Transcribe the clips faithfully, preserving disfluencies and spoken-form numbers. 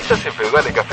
Estás en Feudale Café.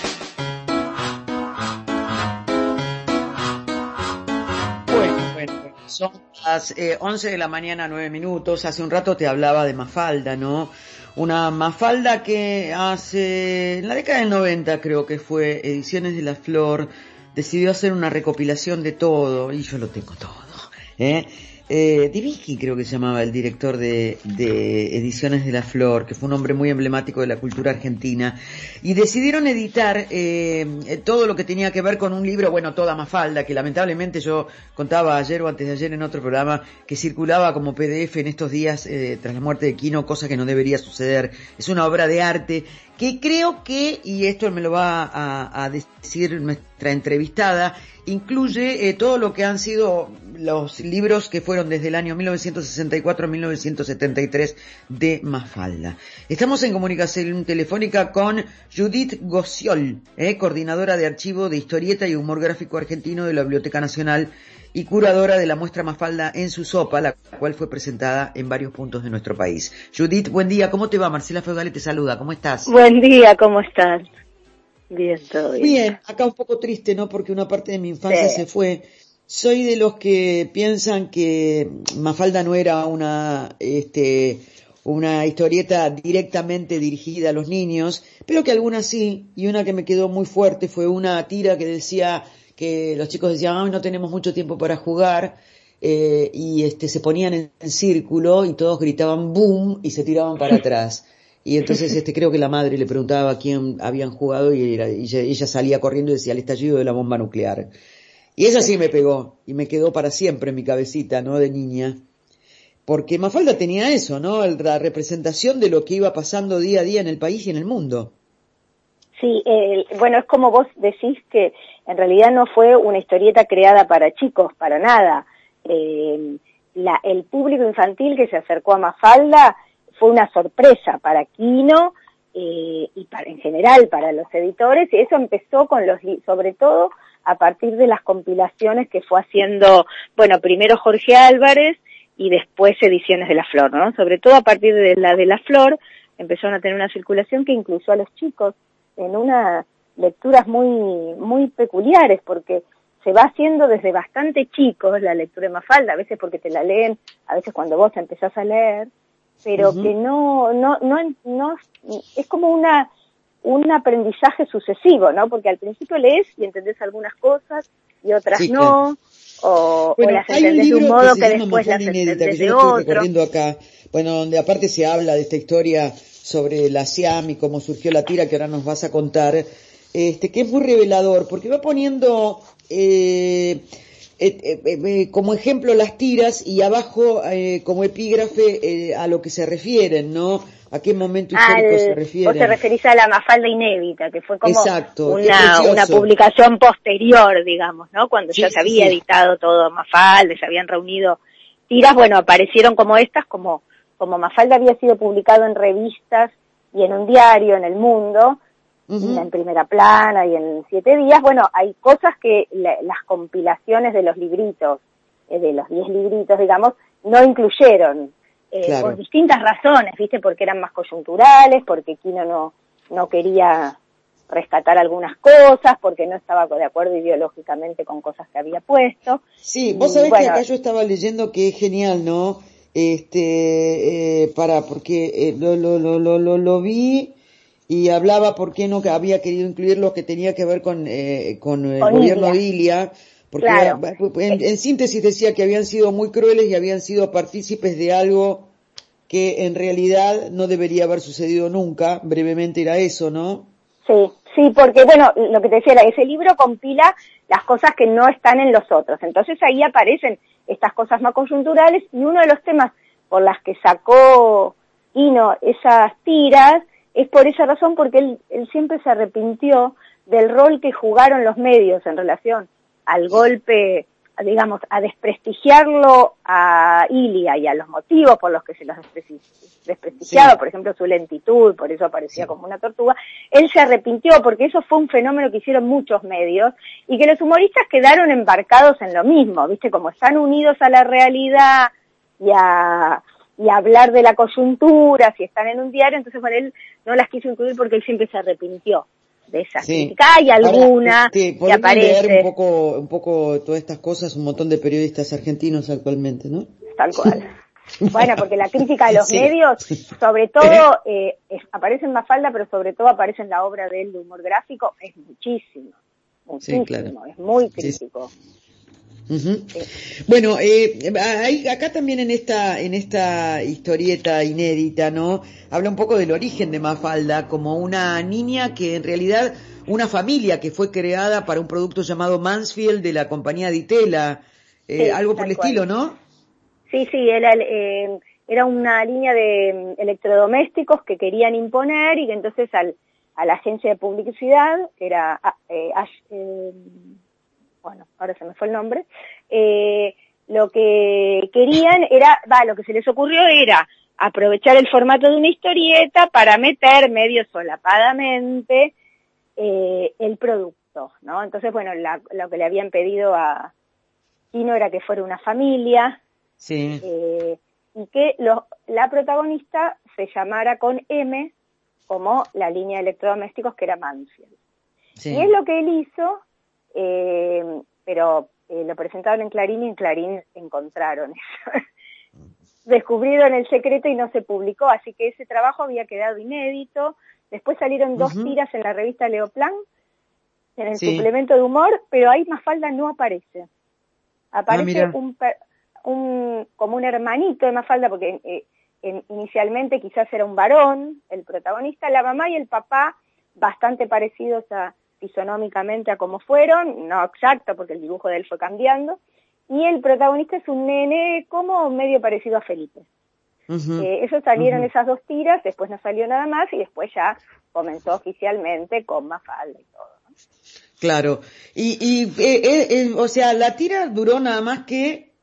Bueno, bueno, son las eh, once de la mañana, nueve minutos. Hace un rato te hablaba de Mafalda, ¿no? Una Mafalda que hace, en la década del noventa creo que fue, Ediciones de la Flor, decidió hacer una recopilación de todo, y yo lo tengo todo, ¿eh? Eh, Divigi creo que se llamaba el director de, de Ediciones de la Flor, que fue un hombre muy emblemático de la cultura argentina, y decidieron editar eh, todo lo que tenía que ver con un libro, bueno, toda Mafalda, que lamentablemente yo contaba ayer o antes de ayer en otro programa, que circulaba como P D F en estos días eh, tras la muerte de Quino, cosa que no debería suceder. Es una obra de arte que creo que, y esto me lo va a, a decir nuestra entrevistada, incluye eh, todo lo que han sido los libros que fueron desde el año mil novecientos sesenta y cuatro a mil novecientos setenta y tres de Mafalda. Estamos en comunicación telefónica con Judith Gociol, eh, coordinadora de archivo de historieta y humor gráfico argentino de la Biblioteca Nacional y curadora de la muestra Mafalda en su sopa, la cual fue presentada en varios puntos de nuestro país. Judith, buen día, ¿cómo te va? Marcela Feudale te saluda, ¿cómo estás? Buen día, ¿cómo estás? Bien, todo bien. Bien, acá un poco triste, ¿no? Porque una parte de mi infancia sí. se fue. Soy de los que piensan que Mafalda no era una, este, una historieta directamente dirigida a los niños, pero que algunas sí, y una que me quedó muy fuerte fue una tira que decía que los chicos decían, ay, no tenemos mucho tiempo para jugar, eh, y este, se ponían en, en círculo y todos gritaban boom y se tiraban para atrás. Y entonces este creo que la madre le preguntaba a quién habían jugado y, era, y ella, ella salía corriendo y decía el estallido de la bomba nuclear. Y esa sí me pegó y me quedó para siempre en mi cabecita, ¿no? De niña. Porque Mafalda tenía eso, ¿no? La representación de lo que iba pasando día a día en el país y en el mundo. Sí, eh, bueno, es como vos decís que en realidad no fue una historieta creada para chicos, para nada. Eh, la, el público infantil que se acercó a Mafalda fue una sorpresa para Quino eh, y para, en general para los editores, y eso empezó con los, sobre todo a partir de las compilaciones que fue haciendo, bueno, primero Jorge Álvarez y después Ediciones de la Flor, ¿no? Sobre todo a partir de la de la Flor empezaron a tener una circulación que incluyó a los chicos en unas lecturas muy muy peculiares, porque se va haciendo desde bastante chicos la lectura de Mafalda, a veces porque te la leen, a veces cuando vos empezás a leer, pero uh-huh. que no, no, no, no, es como una, un aprendizaje sucesivo, ¿no? Porque al principio lees y entendés algunas cosas y otras sí, no, claro. o, bueno, o las entendés de un modo que, que después las inédita, entendés que de yo otro. Estoy recorriendo acá, bueno, donde aparte se habla de esta historia sobre la Siam y cómo surgió la tira que ahora nos vas a contar, este, que es muy revelador, porque va poniendo, eh, Eh, eh, eh, como ejemplo las tiras y abajo eh, como epígrafe eh, a lo que se refieren, ¿no? ¿A qué momento histórico Al, se refieren? Vos te referís a la Mafalda Inédita, que fue como Exacto, una, una publicación posterior, digamos, ¿no? Cuando sí, ya se había sí. editado todo Mafalda, se habían reunido tiras, bueno, aparecieron como estas, como, como Mafalda había sido publicado en revistas y en un diario en El Mundo, Uh-huh. en Primera Plana y en Siete Días, bueno, hay cosas que la, las compilaciones de los libritos, eh, de los diez libritos, digamos, no incluyeron, eh, claro. por distintas razones, ¿viste? Porque eran más coyunturales, porque Quino no, no quería rescatar algunas cosas, porque no estaba de acuerdo ideológicamente con cosas que había puesto. Sí, vos sabés y, bueno, que acá yo estaba leyendo que es genial, ¿no? Este, eh, para, porque eh, lo, lo, lo, lo, lo, lo vi... y hablaba por qué no había querido incluir lo que tenía que ver con eh, con el con gobierno Ilia. de Ilia, porque claro. en, en síntesis decía que habían sido muy crueles y habían sido partícipes de algo que en realidad no debería haber sucedido nunca. Brevemente era eso, ¿no? Sí, sí, porque bueno, lo que te decía era, ese libro compila las cosas que no están en los otros, entonces ahí aparecen estas cosas más coyunturales, y uno de los temas por las que sacó Quino esas tiras es por esa razón, porque él, él siempre se arrepintió del rol que jugaron los medios en relación al golpe, digamos, a desprestigiarlo a Ilia y a los motivos por los que se los desprestigiaba, sí. por ejemplo, su lentitud, por eso aparecía sí. como una tortuga. Él se arrepintió porque eso fue un fenómeno que hicieron muchos medios y que los humoristas quedaron embarcados en lo mismo, ¿viste? Como están unidos a la realidad y a... y hablar de la coyuntura, si están en un diario, entonces bueno, él no las quiso incluir porque él siempre se arrepintió de esas Sí. críticas. Hay alguna Ahora, este, que aparece. leer un poco, un poco todas estas cosas, un montón de periodistas argentinos actualmente, ¿no? Tal cual. Bueno, porque la crítica de los sí. medios, sobre todo, eh, es, aparece en Mafalda, pero sobre todo aparece en la obra de él de humor gráfico, es muchísimo, muchísimo, Sí, claro. es muy Sí, crítico. Uh-huh. Sí. Bueno, eh, hay, acá también en esta en esta historieta inédita, ¿no? Habla un poco del origen de Mafalda como una niña que en realidad una familia que fue creada para un producto llamado Mansfield de la compañía Ditela, eh, Sí, algo por tal el cual. estilo, ¿no? Sí, sí, era, eh, era una línea de electrodomésticos que querían imponer y que entonces al, a la agencia de publicidad, que era, eh, eh, bueno, ahora se me fue el nombre, eh, lo que querían era, va, lo que se les ocurrió era aprovechar el formato de una historieta para meter medio solapadamente eh, el producto, ¿no? Entonces, bueno, la, lo que le habían pedido a Quino era que fuera una familia, Sí. eh, y que lo, la protagonista se llamara con M, como la línea de electrodomésticos que era Mansfield. Sí. Y es lo que él hizo, eh, pero eh, lo presentaron en Clarín y en Clarín encontraron eso. Descubrieron el secreto y no se publicó, así que ese trabajo había quedado inédito. Después salieron dos Uh-huh. tiras en la revista Leoplan, en el Sí. suplemento de humor, pero ahí Mafalda no aparece. Aparece Ah, un, un como un hermanito de Mafalda, porque eh, en, inicialmente quizás era un varón, el protagonista, la mamá y el papá, bastante parecidos a fisonómicamente a como fueron, no exacto porque el dibujo de él fue cambiando, y el protagonista es un nene como medio parecido a Felipe. Uh-huh. Eh, eso salieron Uh-huh. esas dos tiras, después no salió nada más y después ya comenzó oficialmente con Mafalda y todo, ¿no? Claro. Y, y eh, eh, eh, o sea, la tira duró nada más que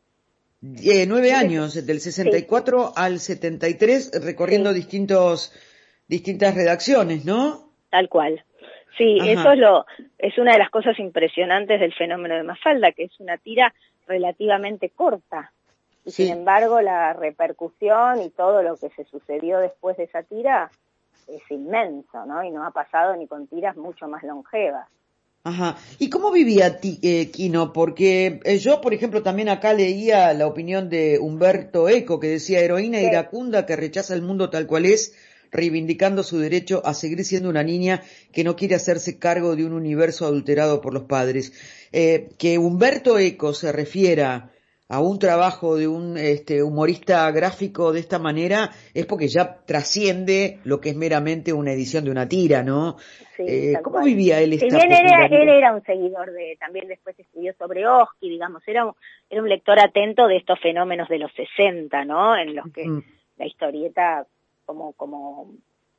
eh, nueve años, del sesenta y Sí, cuatro al setenta y tres, recorriendo sí, distintos distintas redacciones, ¿no? tal cual. Sí, eso Ajá. es lo es una de las cosas impresionantes del fenómeno de Mafalda, que es una tira relativamente corta. Y sin Sí. embargo, la repercusión y todo lo que se sucedió después de esa tira es inmenso, ¿no? Y no ha pasado ni con tiras mucho más longevas. Ajá. ¿Y cómo vivía ti, eh, Quino? Porque eh, yo, por ejemplo, también acá leía la opinión de Humberto Eco, que decía heroína Sí. iracunda que rechaza el mundo tal cual es, reivindicando su derecho a seguir siendo una niña que no quiere hacerse cargo de un universo adulterado por los padres. Eh, que Humberto Eco se refiera a un trabajo de un este, humorista gráfico de esta manera es porque ya trasciende lo que es meramente una edición de una tira, ¿no? Sí, Eh, tal ¿Cómo cual. vivía él Si esta bien era, él popularidad? era un seguidor de, también después estudió sobre Oski, digamos, era un, era un lector atento de estos fenómenos de los sesenta, ¿no? En los que Mm. la historieta como, como,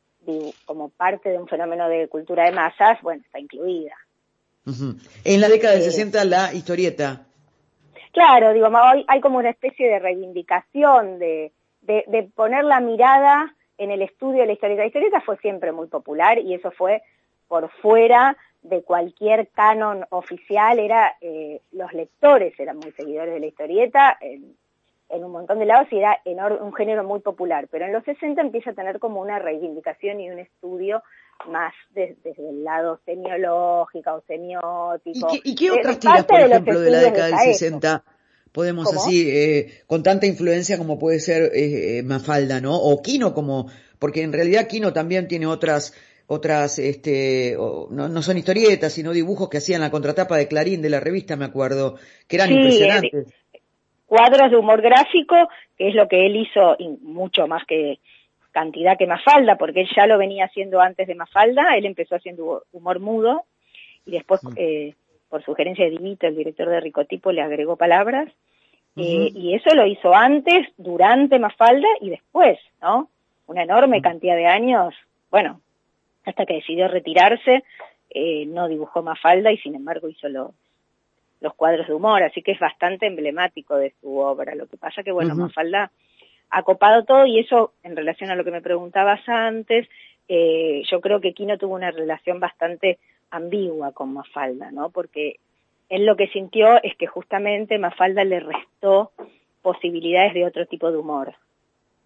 como parte de un fenómeno de cultura de masas, bueno, está incluida. Uh-huh. En la década del Eh, sesenta, la historieta. claro, digo, hoy hay como una especie de reivindicación de, de, de poner la mirada en el estudio de la historieta. La historieta fue siempre muy popular y eso fue por fuera de cualquier canon oficial, era eh, los lectores eran muy seguidores de la historieta en, en un montón de lados y era enorme, un género muy popular, pero en los sesenta empieza a tener como una reivindicación y un estudio más desde, desde el lado semiológico o ¿Y semiótico, qué, y qué de, de otras tiras, parte por de los ejemplo, de la estudios de década del esa época. sesenta podemos ¿Cómo? así, eh, con tanta influencia como puede ser eh, Mafalda, ¿no? O Quino como, porque en realidad Quino también tiene otras, otras, este, o, no, no son historietas, sino dibujos que hacían la contratapa de Clarín de la revista, me acuerdo, que eran Sí, eh, impresionantes. cuadros de humor gráfico, que es lo que él hizo, y mucho más que cantidad que Mafalda, porque él ya lo venía haciendo antes de Mafalda, él empezó haciendo humor mudo, y después, Mm. eh, por sugerencia de Dimito, el director de Ricotipo, le agregó palabras, eh, Uh-huh. y eso lo hizo antes, durante Mafalda y después, ¿no? Una enorme cantidad de años, bueno, hasta que decidió retirarse, eh, no dibujó Mafalda y sin embargo hizo los, los cuadros de humor, así que es bastante emblemático de su obra. Lo que pasa que, bueno, Uh-huh. Mafalda ha copado todo y eso, en relación a lo que me preguntabas antes, eh, yo creo que Quino tuvo una relación bastante ambigua con Mafalda, ¿no? Porque él lo que sintió es que justamente Mafalda le restó posibilidades de otro tipo de humor.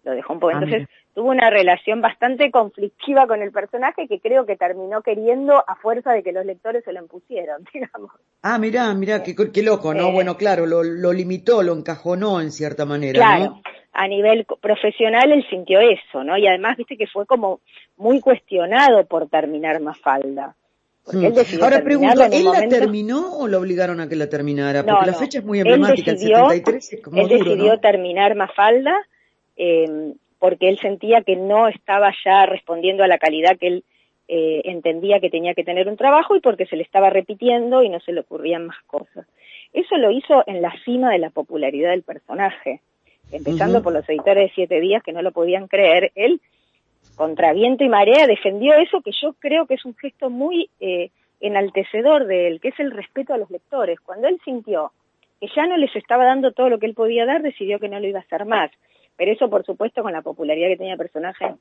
lo dejó un poco. Ah, Entonces mira. tuvo una relación bastante conflictiva con el personaje que creo que terminó queriendo a fuerza de que los lectores se lo impusieron, digamos. Ah, mirá, mirá, qué, qué loco, ¿no? Eh, Bueno, claro, lo, lo limitó, lo encajonó en cierta manera, claro, ¿no? a nivel profesional él sintió eso, ¿no? Y además, viste que fue como muy cuestionado por terminar Mafalda. Porque Hmm. él decidió Ahora pregunto, terminarla en un ¿él la momento. terminó o lo obligaron a que la terminara? Porque No, la no. fecha es muy Él emblemática, el decidió, setenta y tres es como él duro, decidió ¿no? terminar Mafalda eh, porque él sentía que no estaba ya respondiendo a la calidad que él eh, entendía que tenía que tener un trabajo y porque se le estaba repitiendo y no se le ocurrían más cosas. Eso lo hizo en la cima de la popularidad del personaje, empezando Uh-huh. por los editores de Siete Días que no lo podían creer. Él, contra viento y marea, defendió eso que yo creo que es un gesto muy eh, enaltecedor de él, que es el respeto a los lectores. Cuando él sintió que ya no les estaba dando todo lo que él podía dar, decidió que no lo iba a hacer más. Pero eso, por supuesto, con la popularidad que tenía el personaje,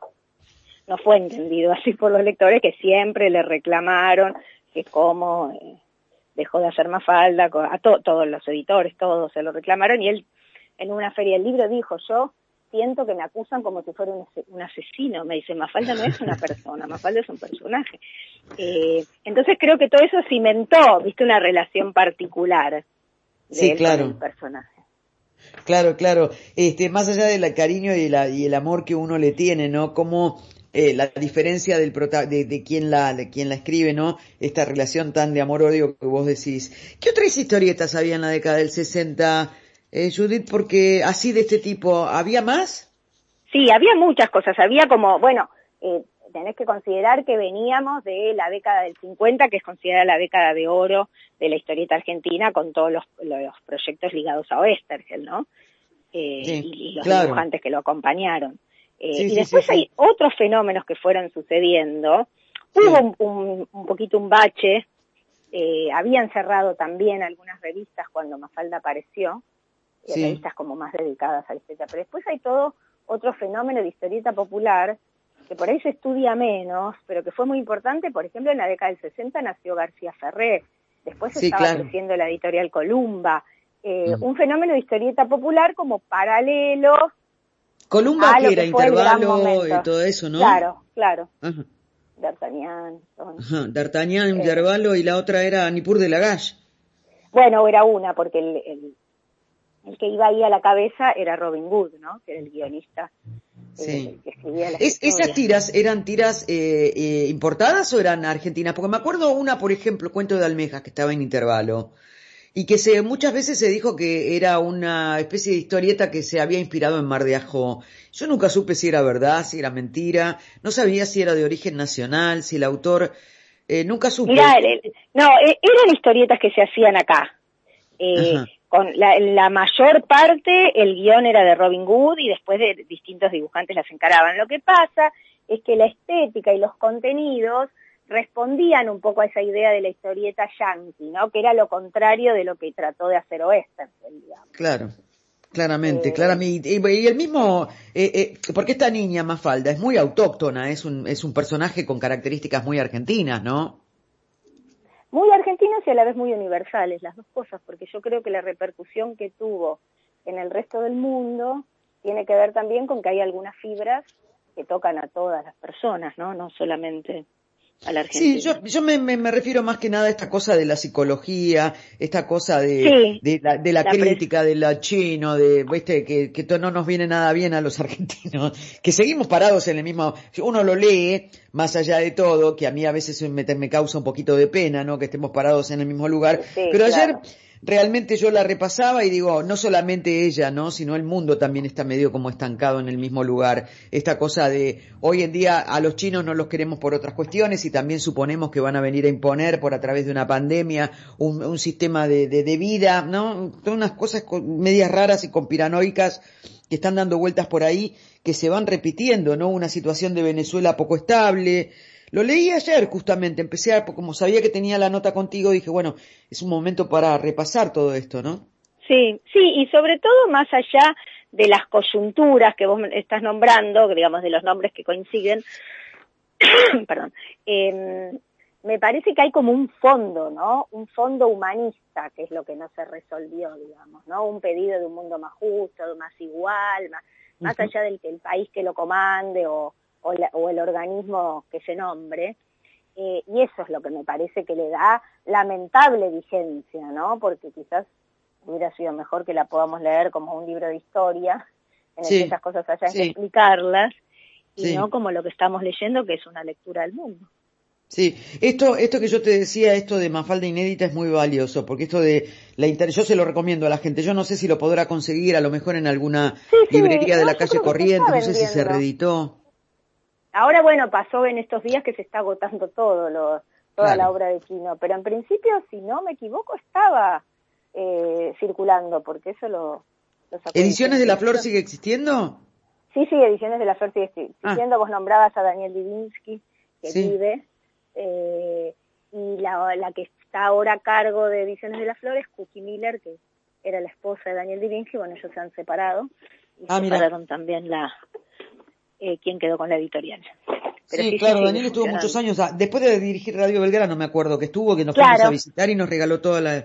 no fue entendido así por los lectores, que siempre le reclamaron que cómo eh, dejó de hacer Mafalda, a to todos los editores, todos se lo reclamaron, y él en una feria del libro dijo: yo siento que me acusan como si fuera un, un asesino. Me dice, Mafalda no es una persona, Mafalda es un personaje. Eh, entonces creo que todo eso cimentó, viste, una relación particular de Sí, él claro. con el personaje. Claro, claro. Este, más allá del cariño y, la, y el amor que uno le tiene, ¿no? Como eh, la diferencia del prota de, de quien la de quien la escribe, ¿no? Esta relación tan de amor-odio que vos decís. ¿Qué otras historietas había en la década del sesenta, eh, Judith? Porque así de este tipo, ¿había más? Sí, había muchas cosas. Había como, bueno, eh, tenés que considerar que veníamos de la década del cincuenta, que es considerada la década de oro de la historieta argentina, con todos los, los proyectos ligados a Oesterheld, ¿no? Eh, Sí, y, y los claro. dibujantes que lo acompañaron. Eh, Sí, y sí, sí, después sí. hay otros fenómenos que fueron sucediendo. Sí. Hubo un, un, un poquito un bache. Eh, habían cerrado también algunas revistas cuando Mafalda apareció, eh, Sí. revistas como más dedicadas a la historieta. Pero después hay todo otro fenómeno de historieta popular que por ahí se estudia menos, pero que fue muy importante. Por ejemplo, en la década del sesenta nació García Ferré, después Sí, estaba claro. creciendo la editorial Columba, eh, Mm. un fenómeno de historieta popular como paralelo Columba a que lo era que fue el gran intervalo y momento. todo eso, ¿no? Claro, claro, Ajá. D'Artagnan. Son, Ajá. D'Artagnan, eh, Intervalo y la otra era Nippur de Lagash. bueno, era una, porque el, el, el que iba ahí a la cabeza era Robin Hood, ¿no? Que era el guionista, eh, Sí. el que escribía las Es, ¿Esas historias. tiras eran tiras eh, eh, importadas o eran argentinas? Porque me acuerdo una, por ejemplo, Cuento de Almejas, que estaba en Intervalo, y que se muchas veces se dijo que era una especie de historieta que se había inspirado en Mar de Ajó. Yo nunca supe si era verdad, si era mentira, no sabía si era de origen nacional, si el autor... Eh, nunca Mirá, supe. el- el- no, eh, eran historietas que se hacían acá. Eh, Ajá. con la, la mayor parte el guión era de Robin Hood y después de distintos dibujantes las encaraban. Lo que pasa es que la estética y los contenidos respondían un poco a esa idea de la historieta yankee, ¿no? Que era lo contrario de lo que trató de hacer Oesterheld, digamos. Claro, claramente, Eh, claramente. Y, y el mismo, eh, eh, porque esta niña Mafalda es muy autóctona, es un, es un personaje con características muy argentinas, ¿no? Muy argentinos y a la vez muy universales, las dos cosas, porque yo creo que la repercusión que tuvo en el resto del mundo tiene que ver también con que hay algunas fibras que tocan a todas las personas, ¿no? No solamente a la Argentina. Sí, yo, yo me, me, me refiero más que nada a esta cosa de la psicología, esta cosa de, Sí, de la, de la la pres crítica, de la chino, de, viste, que, que to- no nos viene nada bien a los argentinos, que seguimos parados en el mismo, uno lo lee, más allá de todo, que a mí a veces me, me causa un poquito de pena, ¿no? Que estemos parados en el mismo lugar, sí, pero ayer, claro. realmente yo la repasaba y digo, no solamente ella, ¿no? Sino el mundo también está medio como estancado en el mismo lugar. Esta cosa de, hoy en día a los chinos no los queremos por otras cuestiones y también suponemos que van a venir a imponer por a través de una pandemia un, un sistema de, de, de vida, ¿no? Son unas cosas medias raras y conspiranoicas que están dando vueltas por ahí, que se van repitiendo, ¿no? Una situación de Venezuela poco estable. Lo leí ayer justamente, empecé a, como sabía que tenía la nota contigo, dije, bueno, es un momento para repasar todo esto, ¿no? Sí, sí, y sobre todo más allá de las coyunturas que vos estás nombrando, digamos de los nombres que coinciden, perdón, eh, me parece que hay como un fondo, ¿no? Un fondo humanista, que es lo que no se resolvió, digamos, ¿no? Un pedido de un mundo más justo, más igual, más, uh-huh. más allá del que el país que lo comande o, o, la, o el organismo que se nombre. Eh, y eso es lo que me parece que le da lamentable vigencia, ¿no? Porque quizás hubiera sido mejor que la podamos leer como un libro de historia, en el sí. que esas cosas haya sí. que explicarlas, y sí. no como lo que estamos leyendo, que es una lectura del mundo. Sí, esto, esto que yo te decía, esto de Mafalda Inédita es muy valioso, porque esto de la inter... yo se lo recomiendo a la gente, yo no sé si lo podrá conseguir, a lo mejor en alguna sí, sí, librería no, de la calle Corrientes, no sé si se reeditó. Ahora, bueno, pasó en estos días que se está agotando todo, lo, toda claro. la obra de Quino, pero en principio, si no me equivoco, estaba eh, circulando, porque eso lo, lo sacó. ¿Ediciones de la Flor sigue existiendo? Sí, sí, Ediciones de la Flor sigue existiendo, ah. vos nombrabas a Daniel Divinsky, que sí. vive. Eh, y la, la que está ahora a cargo de Ediciones de la Flor es Cookie Miller, que era la esposa de Daniel Divinsky. Bueno, ellos se han separado y ah, separaron mira. también la eh, quien quedó con la editorial. Pero sí, sí, claro, sí, Daniel estuvo muchos años, después de dirigir Radio Belgrano, me acuerdo que estuvo, que nos claro. fuimos a visitar y nos regaló toda la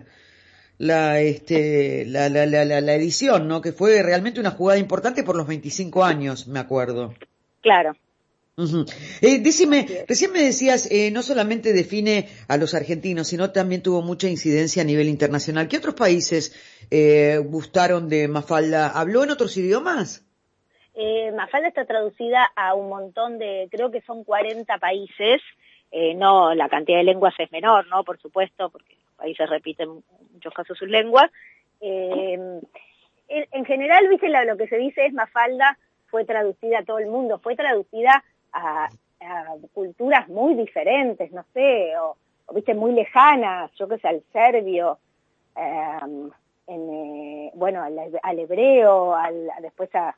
la este la, la la la la edición, ¿no? Que fue realmente una jugada importante por los veinticinco años, me acuerdo. Claro. Uh-huh. Eh, decime, recién me decías, eh, no solamente define a los argentinos, sino también tuvo mucha incidencia a nivel internacional. ¿Qué otros países eh, gustaron de Mafalda? ¿Habló en otros idiomas? Eh, Mafalda está traducida a un montón de, creo que son cuarenta países, eh, no, la cantidad de lenguas es menor, ¿no? Por supuesto, porque los países repiten en muchos casos sus lenguas. Eh, en, en general, viste, la, lo que se dice es Mafalda fue traducida a todo el mundo, fue traducida A, a culturas muy diferentes, no sé, o, o viste, muy lejanas, yo que sé, al serbio, eh, en, eh, bueno, al, al hebreo, al, después a,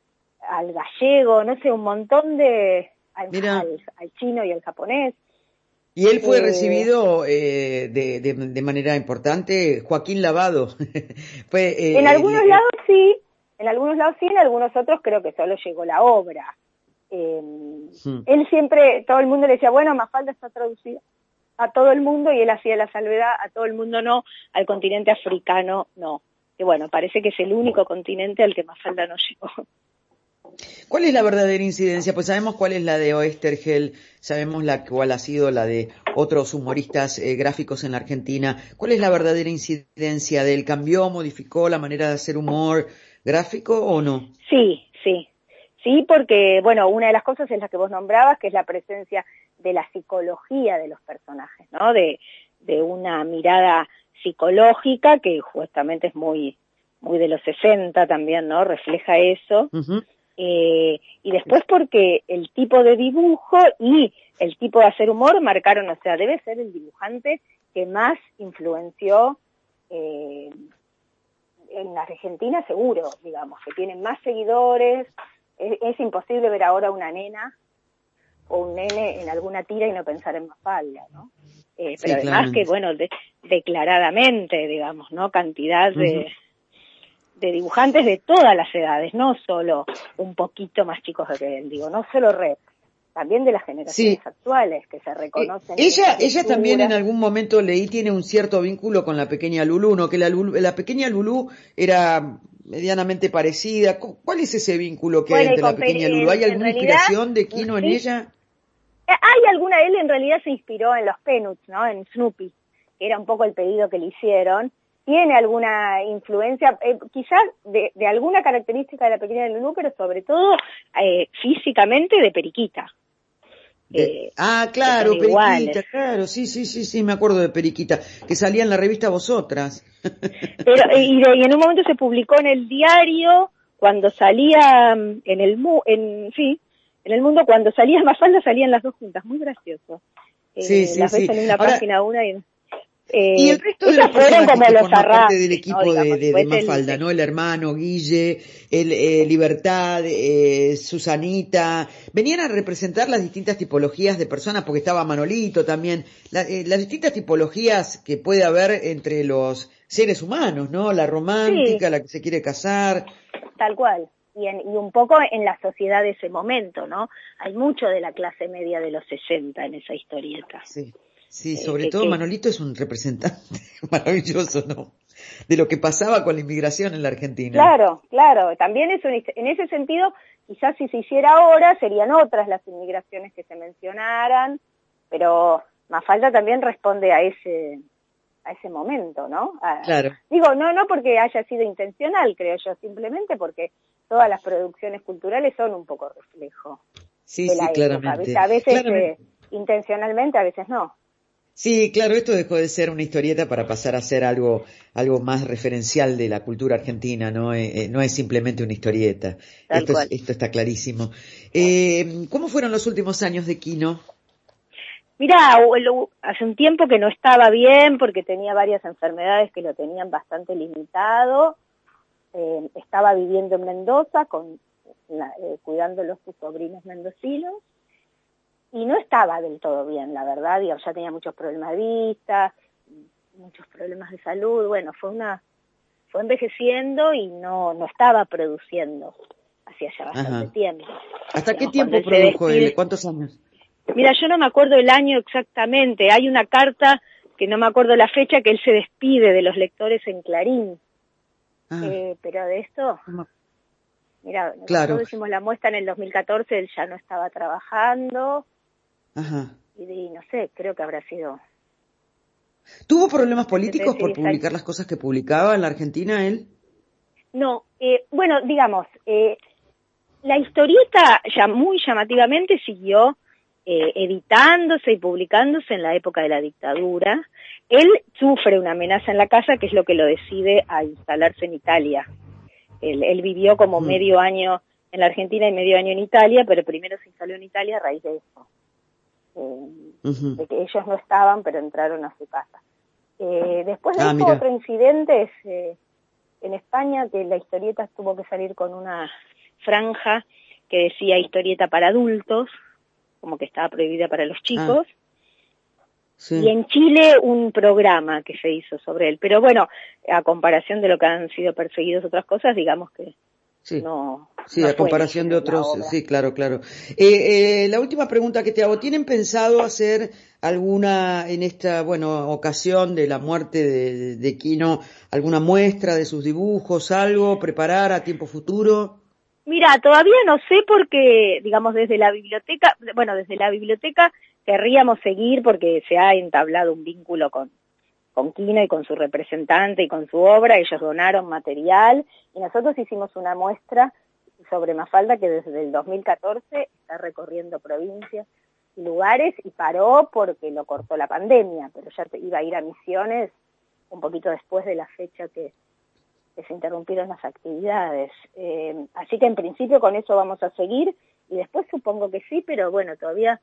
al gallego, no sé, un montón de, al, al, al chino y al japonés. Y él fue eh, recibido eh, de, de, de manera importante, Joaquín Lavado. fue, eh, en algunos el, lados sí, en algunos lados sí, en algunos otros creo que solo llegó la obra. Eh, hmm. Él siempre, todo el mundo le decía, bueno, Mafalda está traducida a todo el mundo, y él hacía la salvedad, a todo el mundo no, al continente africano no. Y bueno, parece que es el único continente al que Mafalda no llegó. ¿Cuál es la verdadera incidencia? Pues sabemos cuál es la de Oesterheld, sabemos la cuál ha sido la de otros humoristas eh, gráficos en la Argentina. ¿Cuál es la verdadera incidencia de él? ¿Cambió, modificó la manera de hacer humor gráfico o no? Sí, sí. Sí, porque, bueno, una de las cosas es la que vos nombrabas, que es la presencia de la psicología de los personajes, ¿no? De, de una mirada psicológica que justamente es muy, muy de los sesenta también, ¿no? Refleja eso. Uh-huh. Eh, y después porque el tipo de dibujo y el tipo de hacer humor marcaron, o sea, debe ser el dibujante que más influenció eh, en la Argentina, seguro, digamos, que tiene más seguidores. Es, es imposible ver ahora una nena o un nene en alguna tira y no pensar en Mafalda, ¿no? Eh, pero sí, además claramente. que, bueno, de, declaradamente, digamos, ¿no? Cantidad de, uh-huh. de dibujantes de todas las edades, no solo un poquito más chicos que él, digo, no solo rep, también de las generaciones sí. actuales que se reconocen. Eh, ella ella también en algún momento leí tiene un cierto vínculo con la pequeña Lulú, ¿no? Que la, Lulú, la pequeña Lulú era medianamente parecida. ¿Cuál es ese vínculo que bueno, hay entre la pequeña Lulú? ¿Hay alguna realidad, inspiración de Quino sí. en ella? Hay alguna, él en realidad se inspiró en los Peanuts, ¿no? En Snoopy, que era un poco el pedido que le hicieron. Tiene alguna influencia, eh, quizás de, de alguna característica de la pequeña Lulú, pero sobre todo eh, físicamente de Periquita. De, eh, ah, claro, Periquita, iguales. Claro, sí, sí, sí, sí, me acuerdo de Periquita, que salía en la revista Vosotras. Pero, y, de, y en un momento se publicó en el diario, cuando salía en el, mu, en, sí, en el mundo, cuando salía Mafalda salían las dos juntas, muy gracioso. Eh, sí, sí, las ves sí. en una Ahora, página una y... Eh, y el resto de los fueron como que los forman arrastres, parte del equipo ¿no? Digamos, de, de, de Mafalda, el, ¿no? El hermano, Guille, el eh, Libertad, eh, Susanita, venían a representar las distintas tipologías de personas, porque estaba Manolito también, la, eh, las distintas tipologías que puede haber entre los seres humanos, ¿no? La romántica, sí. la que se quiere casar. Tal cual. Y, en, y un poco en la sociedad de ese momento, ¿no? Hay mucho de la clase media de los sesenta en esa historieta. Sí. Sí, sobre eh, todo que, Manolito es un representante maravilloso, ¿no? De lo que pasaba con la inmigración en la Argentina. Claro, claro, también es un, en ese sentido, quizás si se hiciera ahora serían otras las inmigraciones que se mencionaran, pero Mafalda también responde a ese a ese momento, ¿no? A, Claro. Digo, no no porque haya sido intencional, creo yo, simplemente porque todas las producciones culturales son un poco reflejo Sí, de sí, la época, claramente. ¿viste? A veces Claramente. eh, intencionalmente, a veces no. Sí, claro, esto dejó de ser una historieta para pasar a ser algo, algo más referencial de la cultura argentina, ¿no? Eh, eh, no es simplemente una historieta. Tal Esto es, cual. esto está clarísimo. Eh, ¿cómo fueron los últimos años de Kino? Mirá, hace un tiempo que no estaba bien porque tenía varias enfermedades que lo tenían bastante limitado. Eh, estaba viviendo en Mendoza, con la, eh, cuidándolos sus sobrinos mendocinos, y no estaba del todo bien, la verdad. Digamos, ya tenía muchos problemas de vista, muchos problemas de salud. Bueno, fue una fue envejeciendo y no no estaba produciendo hacía ya bastante Ajá. tiempo. ¿Hasta Digamos, qué tiempo él produjo despide, él? ¿Cuántos años? Mira, yo no me acuerdo el año exactamente. Hay una carta que no me acuerdo la fecha que él se despide de los lectores en Clarín. Ah, Eh, pero de esto, mira, claro. nosotros hicimos la muestra en el dos mil catorce, él ya no estaba trabajando. Ajá. Y, y no sé, creo que habrá sido... ¿Tuvo problemas No sé, te políticos decir por diez años. publicar las cosas que publicaba en la Argentina él? No, eh, bueno, digamos, eh, la historieta ya muy llamativamente siguió eh, editándose y publicándose en la época de la dictadura. Él sufre una amenaza en la casa que es lo que lo decide a instalarse en Italia. Él, él vivió como Mm. medio año en la Argentina y medio año en Italia, pero primero se instaló en Italia a raíz de eso. Eh, Uh-huh. de que ellos no estaban, pero entraron a su casa. Eh, después de Ah, eso, mira. otro incidente es eh, en España, que la historieta tuvo que salir con una franja que decía historieta para adultos, como que estaba prohibida para los chicos, Ah, sí. y en Chile un programa que se hizo sobre él. Pero bueno, a comparación de lo que han sido perseguidos otras cosas, digamos que Sí. no, Sí, no a fue comparación de necesaria la otros, obra. sí, claro, claro. Eh, eh, la última pregunta que te hago, ¿tienen pensado hacer alguna, en esta, bueno, ocasión de la muerte de, de Kino, alguna muestra de sus dibujos, algo, preparar a tiempo futuro? Mira, todavía no sé porque, digamos, desde la biblioteca, bueno, desde la biblioteca querríamos seguir porque se ha entablado un vínculo con, con Kino y con su representante y con su obra. Ellos donaron material y nosotros hicimos una muestra sobre Mafalda que desde el dos mil catorce está recorriendo provincias y lugares y paró porque lo cortó la pandemia, pero ya te iba a ir a Misiones un poquito después de la fecha que, que se interrumpieron las actividades. Eh, así que en principio con eso vamos a seguir y después supongo que sí, pero bueno, todavía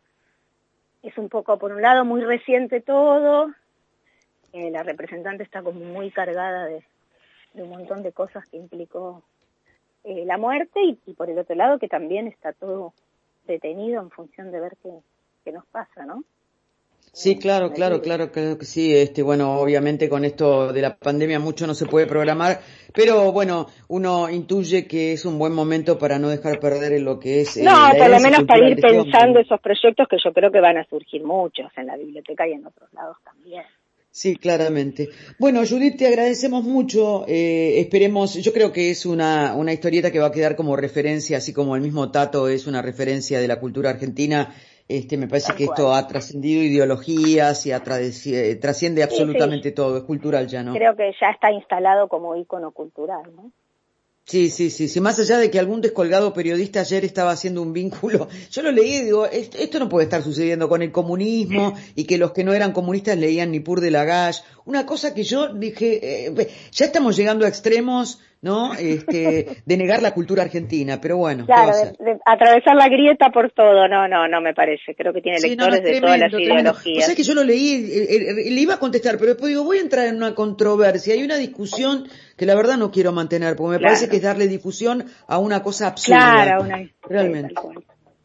es un poco, por un lado, muy reciente todo. Eh, la representante está como muy cargada de, de un montón de cosas que implicó eh, la muerte y, y por el otro lado que también está todo detenido en función de ver qué, qué nos pasa, ¿no? Sí, Eh, claro, con el claro, virus. claro, claro que sí. Este, bueno, obviamente con esto de la pandemia mucho no se puede programar, pero bueno, uno intuye que es un buen momento para no dejar perder en lo que es No, eh, la por lo herencia menos para cultural ir de este hombre, pensando ¿no? esos proyectos que yo creo que van a surgir muchos en la biblioteca y en otros lados también. Sí, claramente. Bueno, Judith, te agradecemos mucho. Eh, esperemos, yo creo que es una, una historieta que va a quedar como referencia, así como el mismo Tato es una referencia de la cultura argentina. Este, me parece Tal que esto cual. ha trascendido ideologías y ha trades- eh, trasciende Sí, sí, absolutamente todo, es cultural ya, ¿no? creo que ya está instalado como ícono cultural, ¿no? Sí, sí, sí, sí, más allá de que algún descolgado periodista ayer estaba haciendo un vínculo, yo lo leí y digo, "Est- esto no puede estar sucediendo con el comunismo y que los que no eran comunistas leían Nippur de Lagash, una cosa que yo dije, eh, ya estamos llegando a extremos, ¿no? Este, de negar la cultura argentina, pero bueno, ¿qué va a Claro, de, ser? de atravesar la grieta por todo, no, no, no me parece. Creo que tiene Sí, no, no, lectores es de todas las tremendo, tremendo. O sea ideologías. que yo lo leí, eh, eh, le iba a contestar, pero después digo, voy a entrar en una controversia. Hay una discusión que la verdad no quiero mantener, porque me parece que Claro, es darle difusión a una cosa absurda. claro, una, sí, tal Realmente. cual.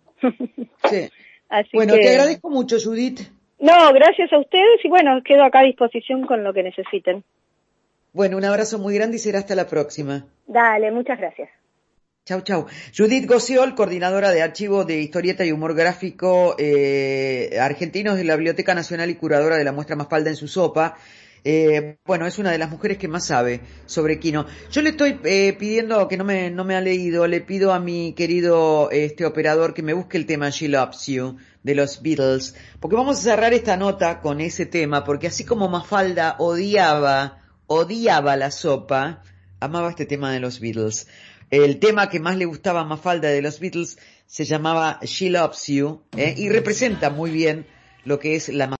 Sí. Así Bueno, te que, agradezco mucho, Judith. no, gracias a ustedes y bueno, quedo acá a disposición con lo que necesiten. Bueno, un abrazo muy grande y será hasta la próxima. Dale, muchas gracias. Chau, chau. Judith Gociol, coordinadora de Archivo de Historieta y Humor Gráfico eh, Argentinos de la Biblioteca Nacional y curadora de la muestra Mafalda en su sopa. Eh, bueno, es una de las mujeres que más sabe sobre Quino. Yo le estoy eh, pidiendo, que no me, no me ha leído, le pido a mi querido este operador que me busque el tema She Loves You de los Beatles, porque vamos a cerrar esta nota con ese tema, porque así como Mafalda odiaba, odiaba la sopa, amaba este tema de los Beatles. El tema que más le gustaba a Mafalda de los Beatles se llamaba She Loves You, ¿eh? Y representa muy bien lo que es la